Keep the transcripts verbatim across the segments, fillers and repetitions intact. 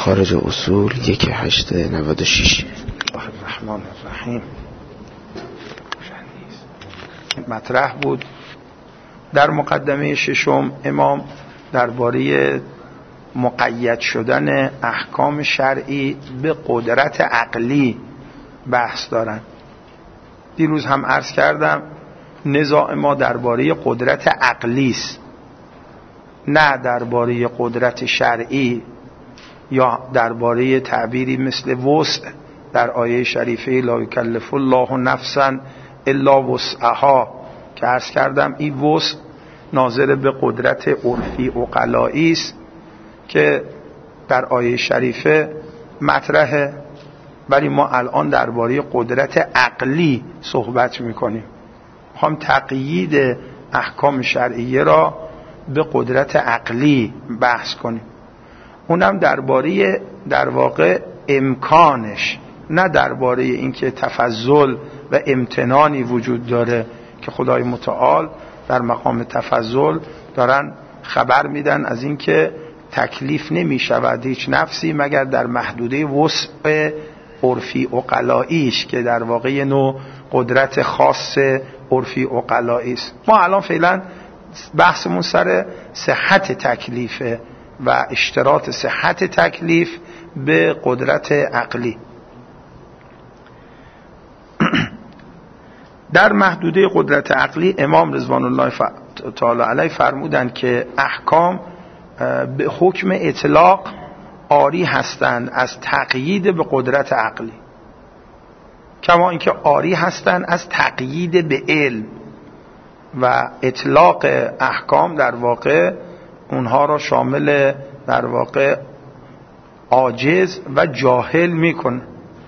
خارج اصول یک هشت نود و شش. الرحمن الرحیم. مطرح بود در مقدمه ششم امام درباره مقید شدن احکام شرعی به قدرت عقلی بحث دارن. دیروز هم عرض کردم نزاع ما درباره قدرت عقلی است، نه درباره قدرت شرعی یا درباره تعبیری مثل وسع در آیه شریفه لا یکلف الله نفسا الا وسعها که عرض کردم این وسع ناظر به قدرت عرفی عقلایی است که در آیه شریفه مطرحه، ولی ما الان درباره قدرت عقلی صحبت میکنیم. میخوام تقیید احکام شرعیه را به قدرت عقلی بحث کنیم، اونم درباره در واقع امکانش، نه درباره اینکه تفضل و امتنانی وجود داره که خدای متعال در مقام تفضل دارن خبر میدن از اینکه تکلیف نمی شود هیچ نفسی مگر در محدوده وسع عرفی عقلاییش که در واقع نوع قدرت خاص عرفی عقلایی است. ما الان فعلا بحثمون سر صحت تکلیفه و اشتراط صحت تکلیف به قدرت عقلی. در محدوده قدرت عقلی امام رضوان الله تعالی علیه فرمودن که احکام به حکم اطلاق عاری هستند از تقیید به قدرت عقلی، کما اینکه عاری هستند از تقیید به علم، و اطلاق احکام در واقع اونها را شامل در واقع عاجز و جاهل میکنه.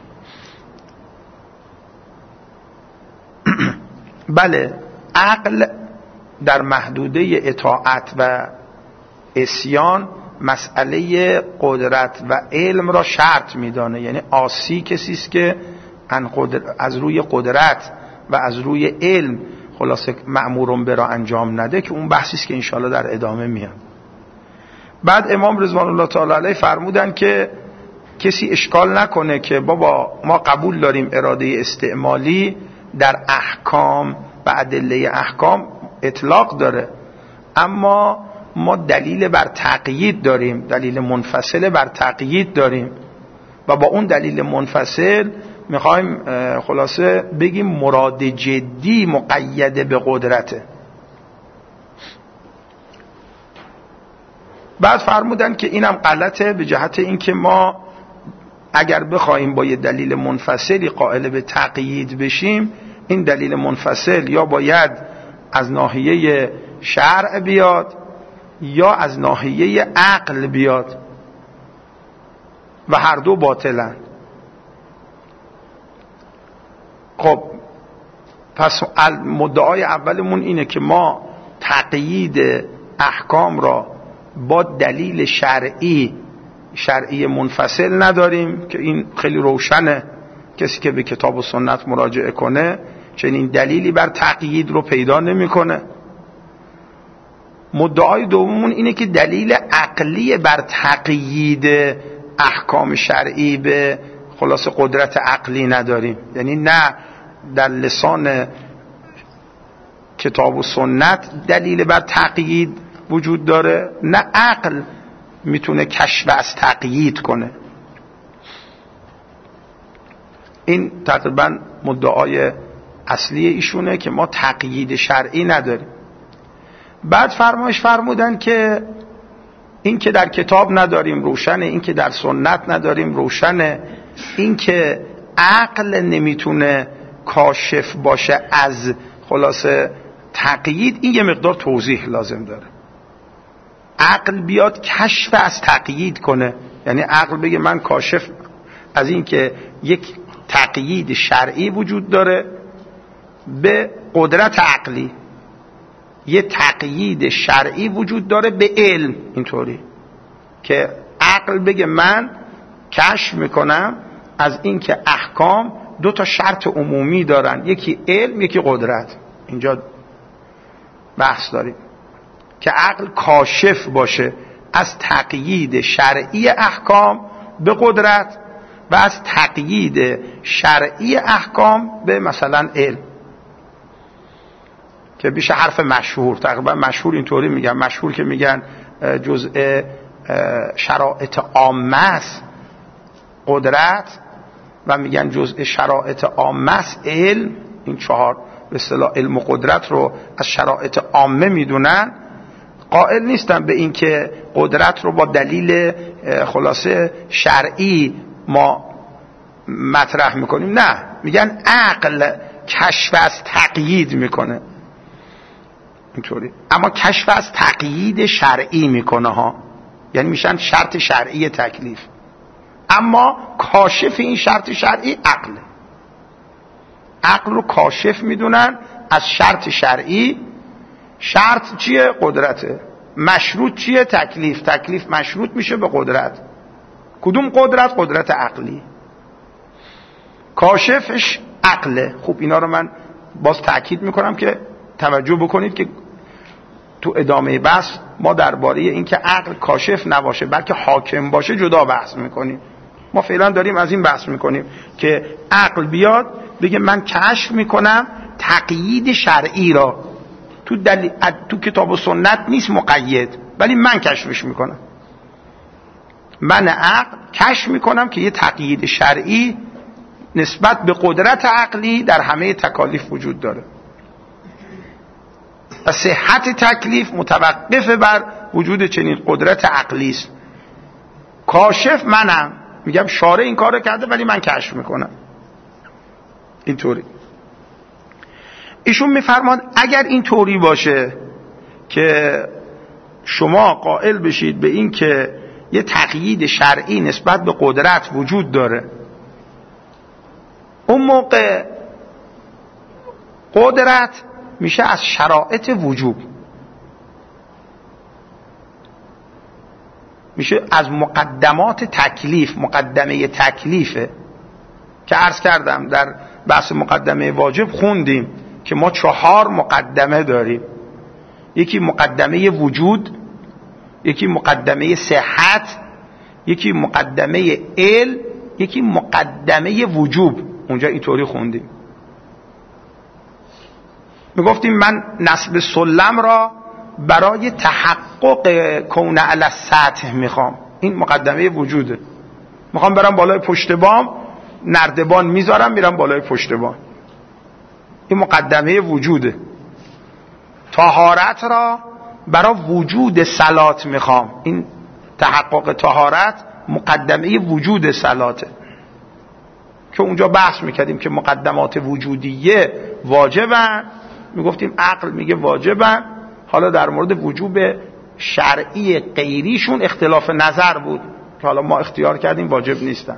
بله، عقل در محدوده اطاعت و عصیان مسئله قدرت و علم را شرط میدانه، یعنی عاصی کسی است که از روی قدرت و از روی علم خلاصه مأمورون به را انجام نده، که اون بحثی است که انشاءالله در ادامه میاد. بعد امام رضوان الله تعالی علیه فرمودن که کسی اشکال نکنه که بابا ما قبول داریم اراده استعمالی در احکام و ادله احکام اطلاق داره، اما ما دلیل بر تقیید داریم، دلیل منفصل بر تقیید داریم، و با اون دلیل منفصل میخوایم خلاصه بگیم مراد جدی مقید به قدرته. بعد فرمودن که اینم غلطه به جهت اینکه ما اگر بخوایم با یه دلیل منفصلی قائل به تقیید بشیم، این دلیل منفصل یا باید از ناحیه شرع بیاد یا از ناحیه عقل بیاد و هر دو باطلن. خب پس مدعای اولمون اینه که ما تقیید احکام را با دلیل شرعی شرعی منفصل نداریم، که این خیلی روشنه، کسی که به کتاب و سنت مراجعه کنه چنین دلیلی بر تقیید رو پیدا نمیکنه. مدعای دوممون اینه که دلیل عقلی بر تقیید احکام شرعی به خلاص قدرت عقلی نداریم، یعنی نه در لسان کتاب و سنت دلیل بر تقیید وجود داره، نه عقل میتونه کشف از تقیید کنه. این تقریبا مدعای اصلی ایشونه که ما تقیید شرعی نداریم. بعد فرمایش فرمودن که این که در کتاب نداریم روشنه، این که در سنت نداریم روشنه، این که عقل نمیتونه کاشف باشه از خلاصه تقیید، این یه مقدار توضیح لازم داره. عقل بیاد کشف از تقیید کنه، یعنی عقل بگه من کاشف از این که یک تقیید شرعی وجود داره به قدرت عقلی، یه تقیید شرعی وجود داره به علم، اینطوری که عقل بگه من کشف میکنم از این که احکام دو تا شرط عمومی دارن، یکی علم یکی قدرت. اینجا بحث داریم که عقل کاشف باشه از تقیید شرعی احکام به قدرت و از تقیید شرعی احکام به مثلا علم، که بیشه حرف مشهور. تقریبا مشهور اینطوری میگن، مشهور که میگن جزء شرائط عامه است قدرت و میگن جزء شرائط عامه است علم. این چهار به اصطلاح علم و قدرت رو از شرائط عامه میدونن. قائل نیستن به این که قدرت رو با دلیل خلاصه شرعی ما مطرح میکنیم، نه، میگن عقل کشف از تقیید میکنه اینطوری، اما کشف از تقیید شرعی میکنه ها، یعنی میشن شرط شرعی تکلیف، اما کاشف این شرط شرعی عقله. عقل رو کاشف میدونن از شرط شرعی. شرط چیه؟ قدرته. مشروط چیه؟ تکلیف. تکلیف مشروط میشه به قدرت. کدوم قدرت؟ قدرت عقلی. کاشفش عقله. خوب اینا رو من باز تأکید میکنم که توجه بکنید که تو ادامه بحث ما درباره این که عقل کاشف نباشه بلکه حاکم باشه جدا بحث میکنیم. ما فعلا داریم از این بحث میکنیم که عقل بیاد بگه من کشف میکنم تقیید شرعی را، تو دلیل تو کتاب و سنت نیست مقید، ولی من کشفش میکنم. من عقل کشف میکنم که یه تقیید شرعی نسبت به قدرت عقلی در همه تکالیف وجود داره و صحت تکلیف متوقف بر وجود چنین قدرت عقلی است. کاشف منم، میگم شارع این کارو کرده ولی من کشف میکنم. اینطوری ایشون میفرمان اگر این طوری باشه که شما قائل بشید به این که یه تقیید شرعی نسبت به قدرت وجود داره، اون موقع قدرت میشه از شرائط وجوب، میشه از مقدمات تکلیف. مقدمه تکلیفه که عرض کردم در بحث مقدمه واجب خوندیم که ما چهار مقدمه داریم. یکی مقدمه وجود، یکی مقدمه صحت، یکی مقدمه علم، یکی مقدمه وجوب. اونجا اینطوری خوندیم. میگفتیم من نصب سلم را برای تحقق کون علی السطح میخوام، این مقدمه وجوده. میخوام برم بالای پشت بام، نردبان میذارم میرم بالای پشت بام، این مقدمه وجوده. طهارت را برای وجود صلات میخوام، این تحقق طهارت مقدمه وجود صلاته که اونجا بحث میکردیم که مقدمات وجودیه واجبن، میگفتیم عقل میگه واجبن. حالا در مورد وجوب شرعی غیریشون اختلاف نظر بود که حالا ما اختیار کردیم واجب نیستن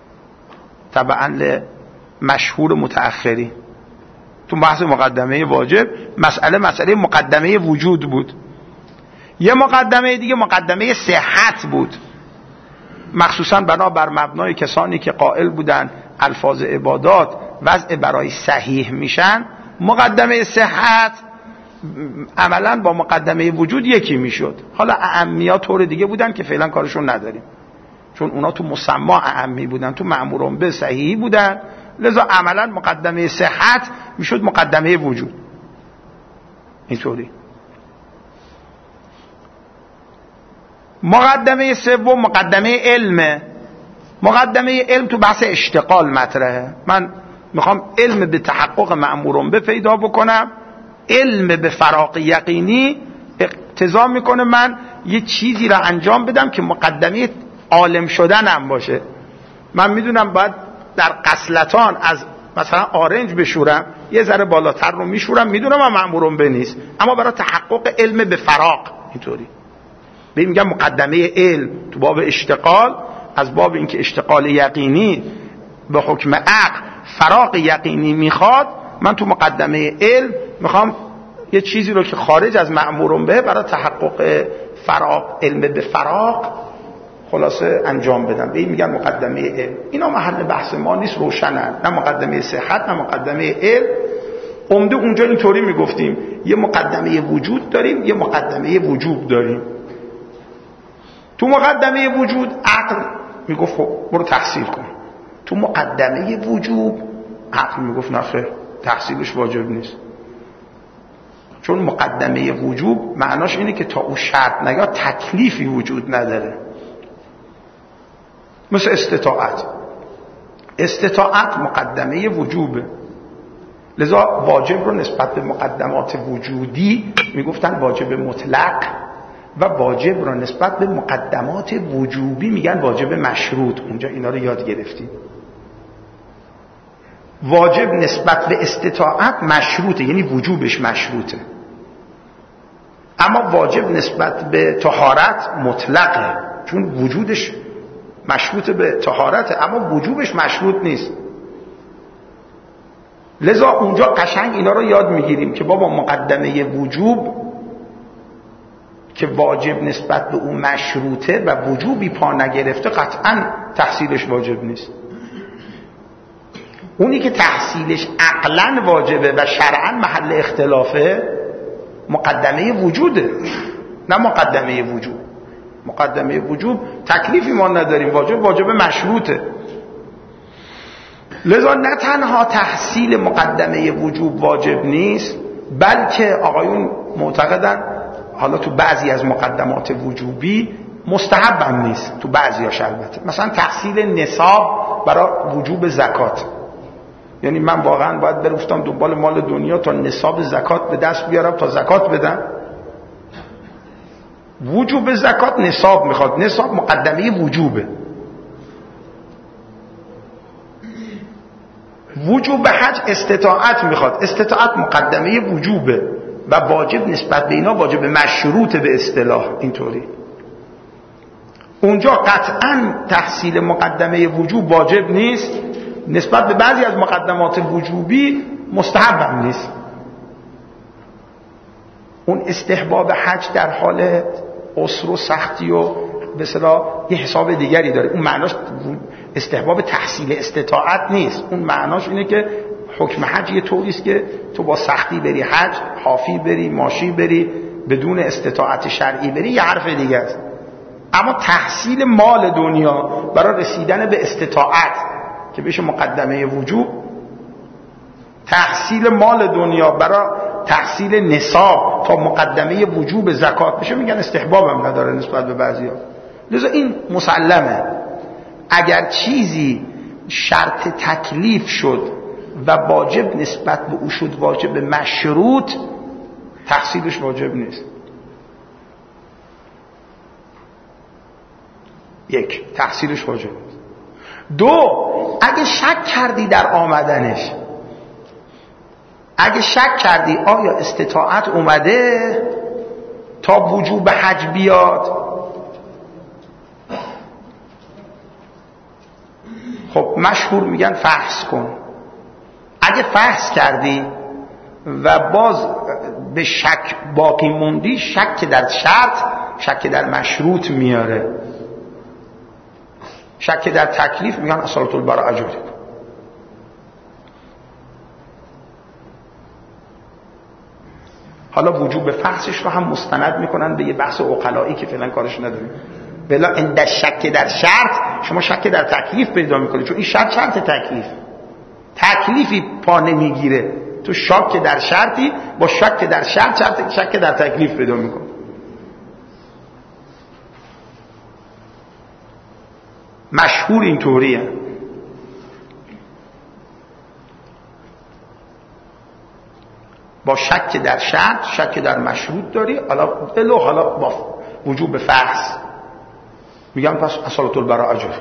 طبعا مشهور متأخری. تو بحث مقدمه واجب مسئله مسئله مقدمه وجود بود. یه مقدمه دیگه مقدمه صحت بود، مخصوصا بنا بر مبنای کسانی که قائل بودن الفاظ عبادات وضع برای صحیح میشن. مقدمه صحت عملا با مقدمه وجود یکی میشد. حالا اعمیات طور دیگه بودن که فعلا کارشون نداریم، چون اونا تو مسما اعمی بودن، تو مأمورون به صحیحی بودن، لذا عملا مقدمه صحت میشد مقدمه وجود. اینطوری مقدمه سوم مقدمه علمه. مقدمه علم تو بحث اشتغال مطرحه. من میخوام علم به تحقق مأمورون به پیدا بکنم. علم به فراغ یقینی اقتضا میکنه من یه چیزی را انجام بدم که مقدمه عالم شدنم باشه. من میدونم باید در قسلتان از مثلا آرنج بشورم، یه ذره بالاتر رو میشورم، میدونم من مأمورون به نیست، اما برای تحقق علم به فراغ. اینطوری به میگم مقدمه علم تو باب اشتغال، از باب اینکه اشتغال یقینی به حکم عقل فراغ یقینی میخواد، من تو مقدمه علم میخوام یه چیزی رو که خارج از مأمورون به برای تحقق فراغ علم به فراغ خلاصه انجام بدم. به این میگن مقدمه علم. اینا محل بحث ما نیست، روشنن، نه مقدمه صحت نه مقدمه علم. عمده اونجا اینطوری میگفتیم یه مقدمه وجود داریم، یه مقدمه وجوب داریم. تو مقدمه وجود عقل میگفت خب برو تحصیل کن. تو مقدمه وجوب عقل میگفت نه خیر، تحصیلش واجب نیست. چون مقدمه وجوب معناش اینه که تا او شرط نیاد تکلیفی وجود نداره. مثل استطاعت. استطاعت مقدمه وجوبه، لذا واجب رو نسبت به مقدمات وجودی میگفتن واجب مطلق و واجب رو نسبت به مقدمات وجوبی میگن واجب مشروط. اونجا اینا رو یاد گرفتیم. واجب نسبت به استطاعت مشروطه، یعنی وجوبش مشروطه، اما واجب نسبت به طهارت مطلقه، چون وجودش مشروط به طهارته اما وجوبش مشروط نیست. لذا اونجا قشنگ اینا رو یاد میگیریم که بابا مقدمه وجوب که واجب نسبت به اون مشروطه و وجوبی پا نگرفته قطعا تحصیلش واجب نیست. اونی که تحصیلش عقلاً واجبه و شرعاً محل اختلافه مقدمه وجوده، نه مقدمه وجوب. مقدمه وجوب تکلیفی ما نداریم، واجب واجب مشروطه. لذا نه تنها تحصیل مقدمه وجوب واجب نیست، بلکه آقایون معتقدن حالا تو بعضی از مقدمات وجوبی مستحب هم نیست، تو بعضیاش البته. مثلا تحصیل نصاب برای وجوب زکات، یعنی من واقعا باید برفتم دنبال مال دنیا تا نصاب زکات به دست بیارم تا زکات بدم. وجوب زکات نصاب میخواد، نصاب مقدمه وجوبه. وجوب حج استطاعت میخواد، استطاعت مقدمه وجوبه و واجب نسبت به اینا واجب مشروط به اصطلاح. اینطوری اونجا قطعا تحصیل مقدمه وجوب واجب نیست، نسبت به بعضی از مقدمات وجوبی مستحب هم نیست. اون استحباب حج در حال عسر و سختی و به اصطلاح یه حساب دیگری داره. اون معناش استحباب تحصیل استطاعت نیست، اون معناش اینه که حکم حج یه طوری است که تو با سختی بری حج، حافی بری، ماشی بری، بدون استطاعت شرعی بری، یه حرف دیگه است. اما تحصیل مال دنیا برای رسیدن به استطاعت که بشه مقدمه وجوب، تحصیل مال دنیا برای تحصیل نصاب تا مقدمه وجوب زکات بشه، میگن استحباب هم نداره نسبت به بعضیا. لذا این مسلمه، اگر چیزی شرط تکلیف شد و واجب نسبت به او شد واجب مشروط، تحصیلش واجب نیست. یک، تحصیلش واجب نیست. دو، اگه شک کردی در آمدنش، اگه شک کردی آیا استطاعت اومده تا وجوب حج بیاد، خب مشهور میگن فحص کن. اگه فحص کردی و باز به شک باقی موندی، شک در شرط شک در مشروط میاره. شک در تکلیف میگن اصالت البراءه جاری. حالا وجوب فحصش رو هم مستند میکنن به یه بحث عقلایی که فعلا کارش نداریم. بلا اند شک در شرط، شما شک در تکلیف پیدا میکنید، چون این شرط شرط تکلیف، تکلیفی پا نمیگیره. تو شک در شرطی با شک در شرط شرط شک در تکلیف پیدا میکنی. مشهور اینطوریه. با شک در شرط شک در مشروط داری، حالا بلو حالا با وجوب فحص میگم پس اصالت البراءه جاری.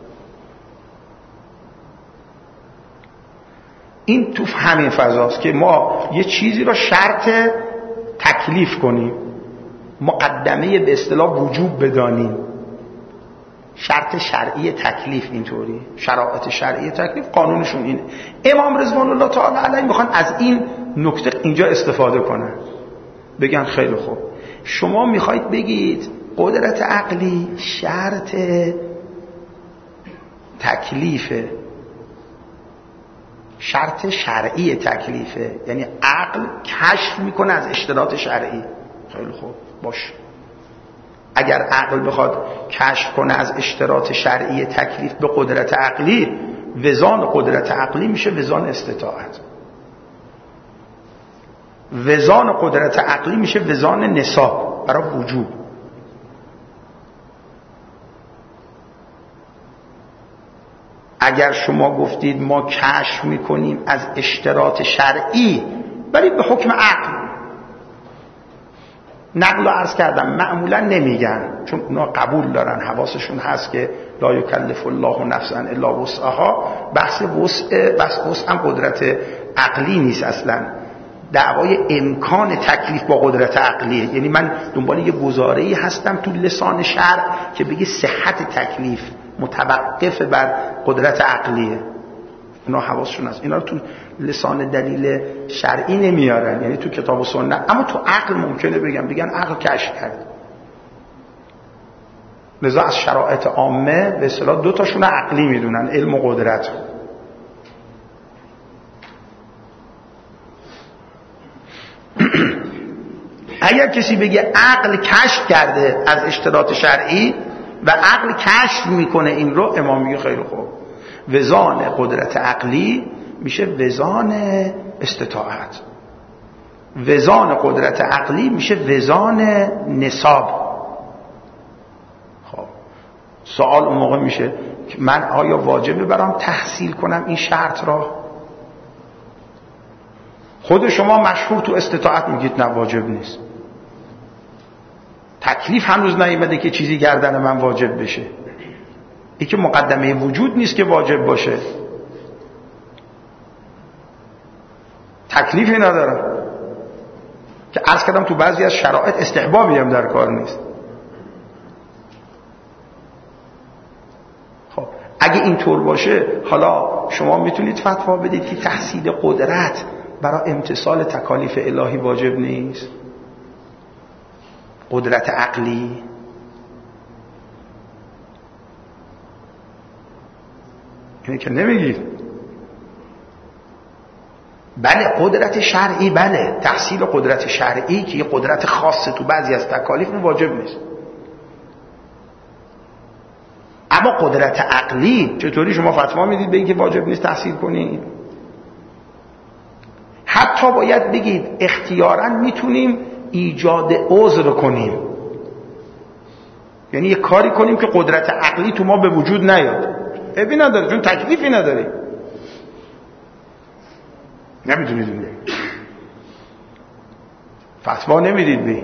این تو همین فضاست که ما یه چیزی رو شرط تکلیف کنیم، مقدمه به اصطلاح وجوب بدانیم، شرط شرعی تکلیف. اینطوری شرایط شرعی تکلیف قانونشون اینه. امام رضوان الله تعالی علیه میخوان از این نکته اینجا استفاده کنن، بگن خیلی خوب شما میخواید بگید قدرت عقلی شرط تکلیفه، شرط شرعی تکلیفه، یعنی عقل کشف میکنه از اشتراط شرعی. خیلی خوب باش، اگر عقل بخواد کشف کنه از اشتراط شرعی تکلیف به قدرت عقلی، وزان قدرت عقلی میشه وزان استطاعت، وزان قدرت عقلی میشه وزان نصاب برای وجوب. اگر شما گفتید ما کشف میکنیم از اشتراط شرعی ولی به حکم عقل، نقل رو عرض کردم معمولا نمیگن، چون اونا قبول دارن، حواسشون هست که لا یکلف الله نفسا الا وسعها. بحث وسع، بحث وسع هم قدرت عقلی نیست اصلا، دعوای امکان تکلیف با قدرت عقلیه. یعنی من دنبال یه گزاره‌ای هستم تو لسان شرع که بگه صحت تکلیف متوقف بر قدرت عقلیه. اینا حواسشون هست، اینا رو تو لسان دلیل شرعی نمیارن، یعنی تو کتاب و سنت، اما تو عقل ممکنه بگن بگن عقل کشف کرد. لذا از شرایط عامه به اصطلاح دو تاشون عقلی میدونن، علم و قدرت. اگر کسی بگه عقل کشف کرده از اشتراط شرعی و عقل کشف میکنه این رو، امام میگه خیلی خوب، وزان قدرت عقلی میشه وزان استطاعت، وزان قدرت عقلی میشه وزان نصاب. خب سوال اون موقع میشه که من آیا واجبه برام تحصیل کنم این شرط را؟ خود شما مشهور تو استطاعت میگید نه واجب نیست، تکلیف هنوز نیامده که چیزی گردن من واجب بشه. این که مقدمه وجود نیست که واجب باشه، تکلیفی نداره که عرض کردم تو بعضی از شرایط استحبابی هم در کار نیست. خب اگه اینطور باشه، حالا شما میتونید فتوا بدید که تحصیل قدرت برای امتثال تکالیف الهی واجب نیست؟ قدرت عقلی اینه که نمیگید. بله قدرت شرعی، بله تحصیل قدرت شرعی که یه قدرت خاصه تو بعضی از تکالیف واجب نیست، اما قدرت عقلی چطوری شما فتوا میدید به این که واجب نیست تحصیل کنید؟ حتی باید بگید اختیاراً میتونیم ایجاد عذر کنیم، یعنی یه کاری کنیم که قدرت عقلی تو ما به وجود نیاد، عیبی نداره چون تکلیفی نداره. نمیدونید اون فتوا نمیدید بی.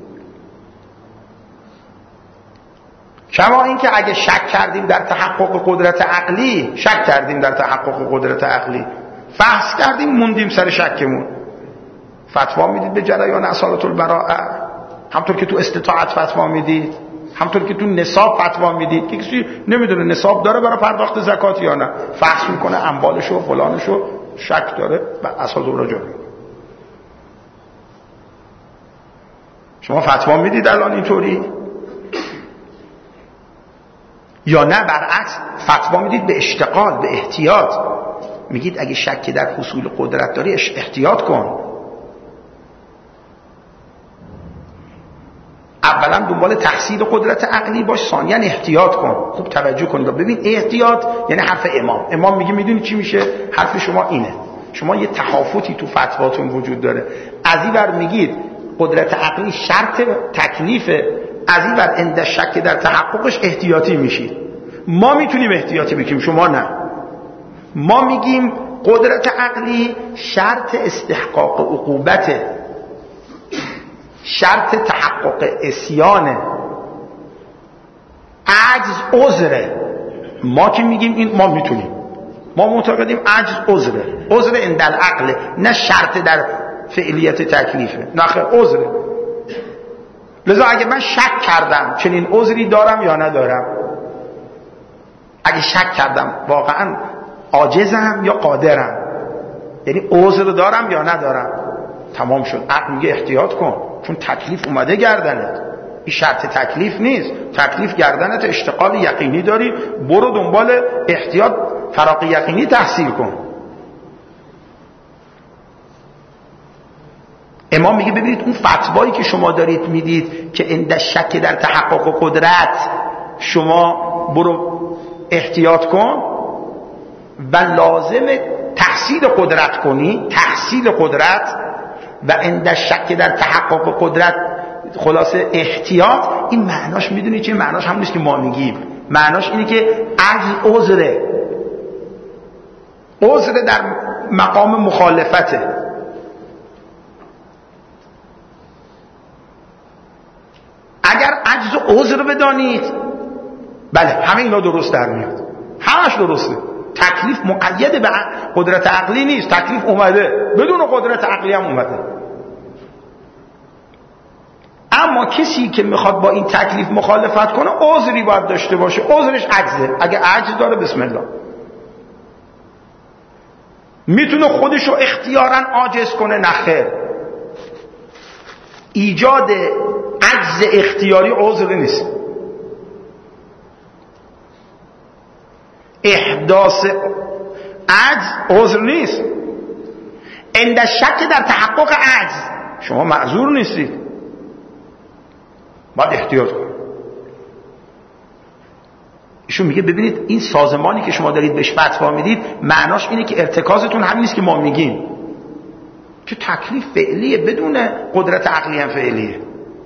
کما این که اگه شک کردیم در تحقق قدرت عقلی، شک کردیم در تحقق قدرت عقلی، فحص کردیم موندیم سر شکمون، فتوا میدید به جریان اصالت البراءه، همطور که تو استطاعت فتوا میدید، همطور که تو نصاب فتوا میدید که کسی نمیدونه نصاب داره برای پرداخت زکات یا نه، فحص میکنه اموالشو و فلانشو، شک داره و اساس اون را جاری میکنه. شما فتوا میدید الان اینطوری یا نه؟ برعکس فتوا میدید به اشتغال، به احتیاط، میگید اگه شکی در حصول قدرت داری احتیاط کن. اولا دنبال تحصیل قدرت عقلی باش، ثانیا احتیاط کن. خوب توجه کنید، ببین احتیاط یعنی حرف امام. امام میگه میدونی چی میشه؟ حرف شما اینه. شما یه تخافتی تو فتواتون وجود داره، از این ور میگید قدرت عقلی شرط تکلیفه، از این ور عند شک در تحققش احتیاطی میشید. ما میتونیم احتیاطی بکنیم، شما نه. ما میگیم قدرت عقلی شرط استحقاق عقوبته، شرط تحقق عصیانه، عجز عذره. ما که میگیم این ما میتونیم، ما معتقدیم عجز عذره، عذر عند العقل، نه شرط در فعلیت تکلیفه، نه خیر عذره. لذا اگه من شک کردم چنین عذری دارم یا ندارم، اگه شک کردم واقعا عاجزم یا قادرم، یعنی عذر دارم یا ندارم، تمام شد. عقل میگه احتیاط کن، چون تکلیف اومده گردنت، این شرط تکلیف نیست، تکلیف گردنت، اشتغال یقینی داری، برو دنبال احتیاط فراغ یقینی تحصیل کن. امام میگه ببینید اون فتوایی که شما دارید میدید که عند شک در تحقق قدرت شما برو احتیاط کن و لازم تحصیل قدرت کنی، تحصیل قدرت، و عند شک در تحقق قدرت خلاصه احتیاط، این معناش میدونی چه معناش؟ همون نیست که ما میگیم. معناش اینه که عجز عذره، عذر در مقام مخالفته. اگر عجز و عذر بدانید، بله همه اینا درست در میاد، همش درسته. تکلیف مقید به قدرت عقلی نیست، تکلیف اومده، بدون قدرت عقلی هم اومده. اما کسی که میخواد با این تکلیف مخالفت کنه عذری باید داشته باشه. عذرش عجزه. اگه عجز داره بسم الله، میتونه خودشو اختیاراً عاجز کنه، نخیر. ایجاد عجز اختیاری عذر نیست، احداث عجز عذر نیست. عند شک در تحقق عجز شما معذور نیستید، باید احتیاط کنید. ایشون میگه ببینید این سازمانی که شما دارید بهش فتوا میدید معناش اینه که ارتکازتون همین نیست که ما میگیم، که تکلیف فعلیه، بدون قدرت عقلی هم فعلیه.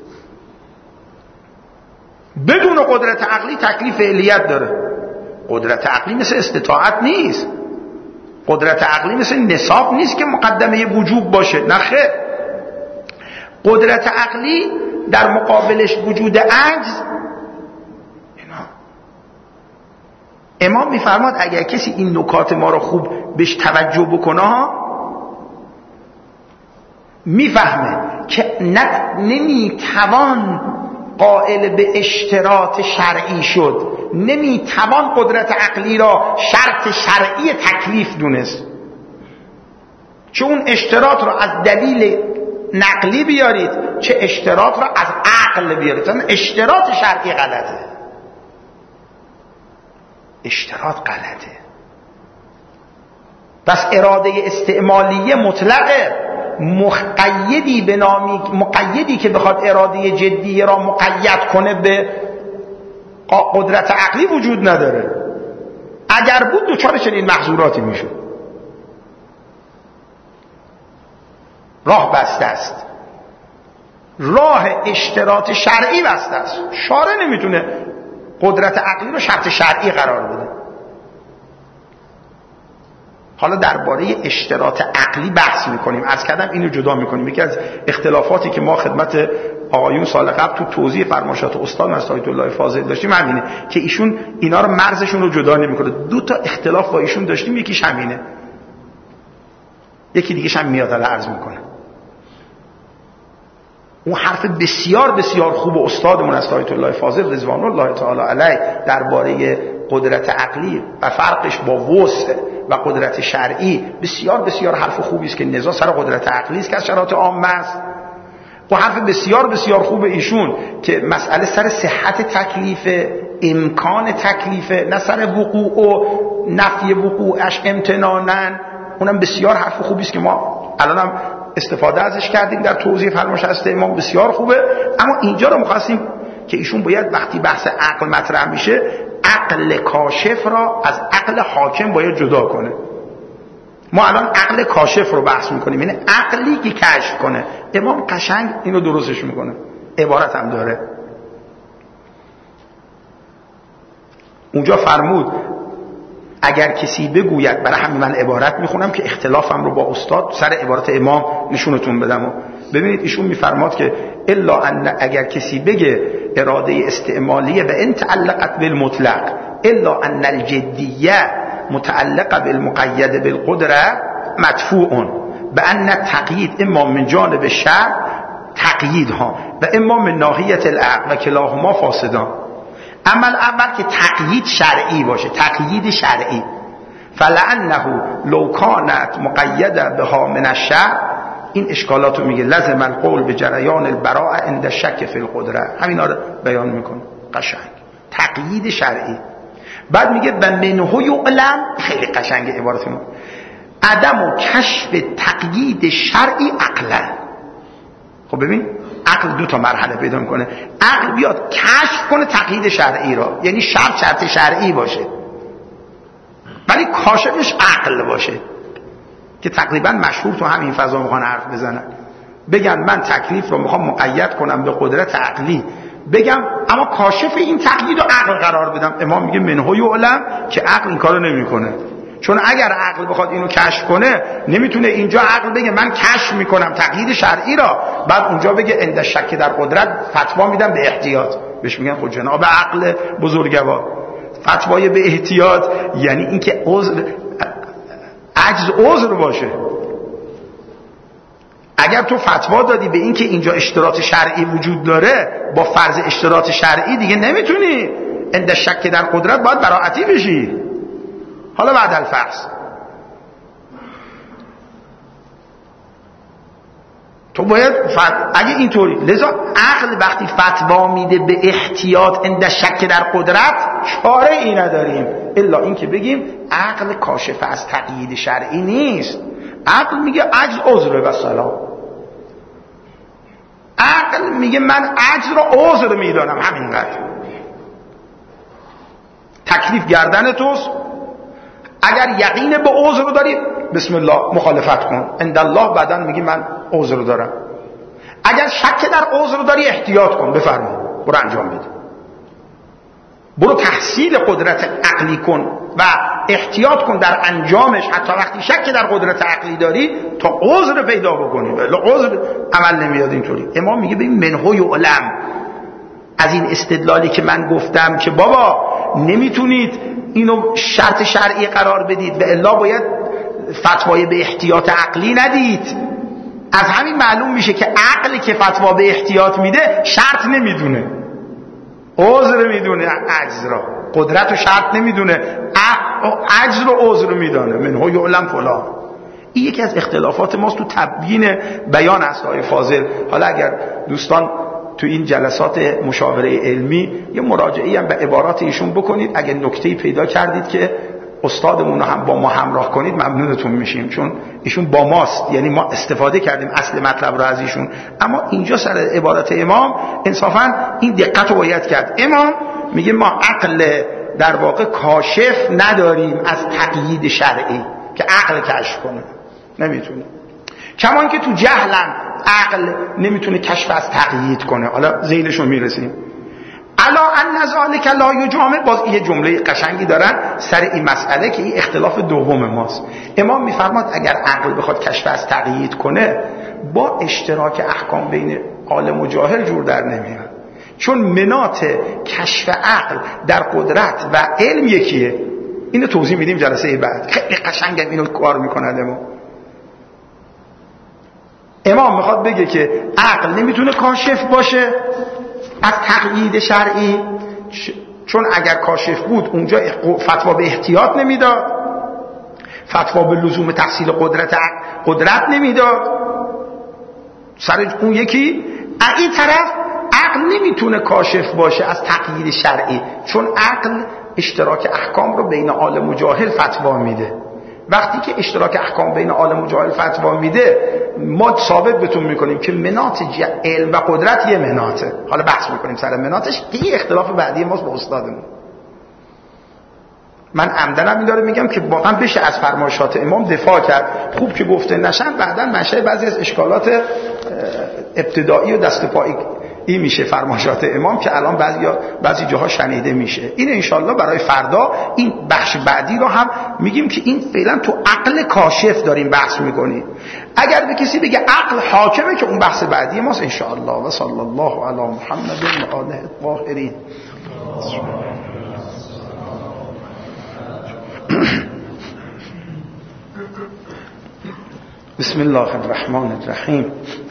بدون قدرت عقلی تکلیف فعلیت داره. قدرت عقلی مثل استطاعت نیست، قدرت عقلی مثل نصاب نیست که مقدمه وجوب باشه، نه خیر. قدرت عقلی در مقابلش وجود عجز. امام میفرماد اگر کسی این نکات ما رو خوب بهش توجه بکنه میفهمه که نه نمیتوان قائل به اشتراط شرعی شد، نمیتوان قدرت عقلی را شرط شرعی تکلیف دونست، چه اون اشتراط را از دلیل نقلی بیارید چه اشتراط را از عقل بیارید. اشتراط شرعی غلطه، اشتراط غلطه. پس اراده استعمالیه مطلقه، مقیدی به نامی مقیدی که بخواد اراده جدیه را مقید کنه به قدرت عقلی وجود نداره. اگر بود دوچار چنین محظوراتی میشد. راه بسته است، راه اشتراط شرعی بسته است. شارع نمیتونه قدرت عقلی رو شرط شرعی قرار بده. حالا درباره اشتراط عقلی بحث میکنیم. عرض کردم اینو جدا میکنیم. یکی از اختلافاتی که ما خدمت آقایون سال قبل تو توضیح فرمایشات استاد مستر آیت الله فاضل داشتیم همینه که ایشون اینا رو مرزشون رو جدا نمیکنه. دو تا اختلاف با ایشون داشتیم، یکیش همینه، یکی دیگه‌ش هم میاد الان عرض میکنه. اون حرف بسیار بسیار خوب استادمون از آیت الله فاضل رضوان الله تعالی علیه درباره قدرت عقلی و فرقش با وسع و قدرت شرعی بسیار بسیار حرف خوبی است که نزاع سر قدرت عقلی است که از شرایط عامه است. و حرف بسیار بسیار خوب ایشون که مسئله سر صحت تکلیف، امکان تکلیف، نه سر وقوع و نفی وقوعش امتنانن، اونم بسیار حرف خوبی است که ما الانم استفاده ازش کردیم در توضیح فرمایش هست امام، بسیار خوبه. اما اینجا رو می‌خواستیم که ایشون باید وقتی بحث عقل مطرح میشه عقل کاشف را از عقل حاکم باید جدا کنه. ما الان عقل کاشف رو بحث میکنیم، یعنی عقلی که کشف کنه. امام قشنگ اینو درستش میکنه، عبارت هم داره. اونجا فرمود اگر کسی بگوید، برای همین من عبارت میخونم که اختلافم رو با استاد سر عبارت امام نشونتون بدم. و ببینید ایشون میفرماد که الا ان، اگر کسی بگه اراده استعمالیه و ان تعلقت بالمطلق الا ان الجدیه متعلقه بالمقید بالقدره مدفوع به ان تقیید اما من جانب الشرع تقیید ها و اما من ناحیه العقل و کلاهما فاسدان. عمل اول که تقیید شرعی باشه، تقیید شرعی، فلعنه لو کانت مقیده بها من الشرع، این اشکالاتو میگه لازم القول به جریان البراء عند شک فی القدره، همینا رو بیان میکنه قشنگ. تقیید شرعی. بعد میگه و منه یعلم، خیلی قشنگ عبارت ما، عدم و کشف تقیید شرعی عقلا. خب ببین عقل دو تا مرحله پیدا میکنه. عقل بیاد کشف کنه تقیید شرعی را، یعنی شرط شرط شرعی باشه ولی کاشفش عقل باشه، که تقریبا مشهور تو همین فضا میخوان حرف بزنن، بگن من تکلیف رو میخوام مقید کنم به قدرت عقلی، بگم اما کاشف این تقیید رو عقل قرار بدم. امام میگه منهو یعلم که عقل این کارو نمیکنه، چون اگر عقل بخواد اینو کشف کنه نمیتونه اینجا عقل بگه من کشف میکنم تقیید شرعی را، بعد اونجا بگه عند شک در قدرت فتوا میدم به احتیاط. بهش میگن خود جناب عقل بزرگوار. فتوای به احتیاط یعنی اینکه عذر عجز عذر باشه. اگر تو فتوا دادی به اینکه اینجا اشتراط شرعی وجود داره، با فرض اشتراط شرعی دیگه نمیتونی عند شک در قدرت باید براعتی بشی. حالا بعد الفرض تو باید فت... اگه اینطوری، لذا عقل وقتی فتوا میده به احتیاط عند شک در قدرت، چاره ای نداریم الا این که بگیم عقل کاشف از تقیید شرعی نیست. عقل میگه عجز عذره و سلام. عقل میگه من عجز را عذر میدانم، همینقدر. تکلیف گردن توست، اگر یقین به عذر داری بسم الله مخالفت کن، عند الله بعداً میگی من عذر دارم. اگر شک در عذر داری احتیاط کن، بفرما برو انجام بده، برو تحصیل قدرت عقلی کن و احتیاط کن در انجامش، حتی وقتی شک در قدرت عقلی داری تا عذر پیدا بکنی، ولی عذر عمل نمیاد اینطوری. امام میگه ببین منهو یعلم، از این استدلالی که من گفتم که بابا نمیتونید اینو شرط شرعی قرار بدید و الا باید فتوای به احتیاط عقلی ندید، از همین معلوم میشه که عقلی که فتوا به احتیاط میده شرط نمیدونه، عذر میدونه، عجز را قدرت و شرط نمیدونه، عجز رو عذر میدانه. منهو یعلم فلان. این یکی از اختلافات ماست تو تبیین بیان اصحای فاضل. حالا اگر دوستان تو این جلسات مشاوره علمی یه مراجعه‌ای هم به عبارات ایشون بکنید، اگه نکته‌ای پیدا کردید که استادمون رو هم با ما همراه کنید ممنونتون میشیم، چون ایشون با ماست، یعنی ما استفاده کردیم اصل مطلب رو از ایشون. اما اینجا سر عبارت امام انصافا این دقت رو باید کرد. امام میگه ما عقل در واقع کاشف نداریم از تقیید شرعی که عقل کشف کنه، نمیتونه. کمان که تو جهلم عقل نمیتونه کشف از تقیید کنه. حالا ذیلشو میرسیم. الا ان ذلک لا یجامع. باز یه جمله قشنگی دارن سر این مسئله که این اختلاف دوم ماست. امام میفرماد اگر عقل بخواد کشف از تقیید کنه با اشتراک احکام بین عالم و جاهل جور در نمیاد، چون منات کشف عقل در قدرت و علم یکیه. اینو توضیح میدیم جلسه بعد، خیلی قشنگم اینو کار میکنند. امام امام میخواد بگه که عقل نمیتونه کاشف باشه از تقیید شرعی، چون اگر کاشف بود اونجا فتوا به احتیاط نمیداد، فتوا به لزوم تحصیل قدرت قدرت نمیداد. سر اون یکی این طرف عقل نمیتونه کاشف باشه از تقیید شرعی، چون عقل اشتراک احکام رو بین عالم و جاهل فتوا میده. وقتی که اشتراک احکام بین عالم و جاهل فتوا میده، ما ثابت بهتون میکنیم که منات علم و قدرت یه مناته. حالا بحث میکنیم سر مناتش، این اختلاف بعدی ماست با استادمون. من عمدنم این داره میگم که واقعا بشه از فرمایشات امام دفاع کرد. خوب که گفته نشن بعداً منشأ بعضی از اشکالات ابتدایی و دست پایی این میشه فرمایشات امام که الان بعضی بعضی جاها شنیده میشه. این انشالله برای فردا این بخش بعدی رو هم میگیم که این فعلا تو عقل کاشف داریم بحث میکنیم. اگر به کسی بگه عقل حاکمه که اون بحث بعدی ماست انشالله. و صلی الله علی محمد و آله الطاهرین. بسم الله الرحمن الرحیم.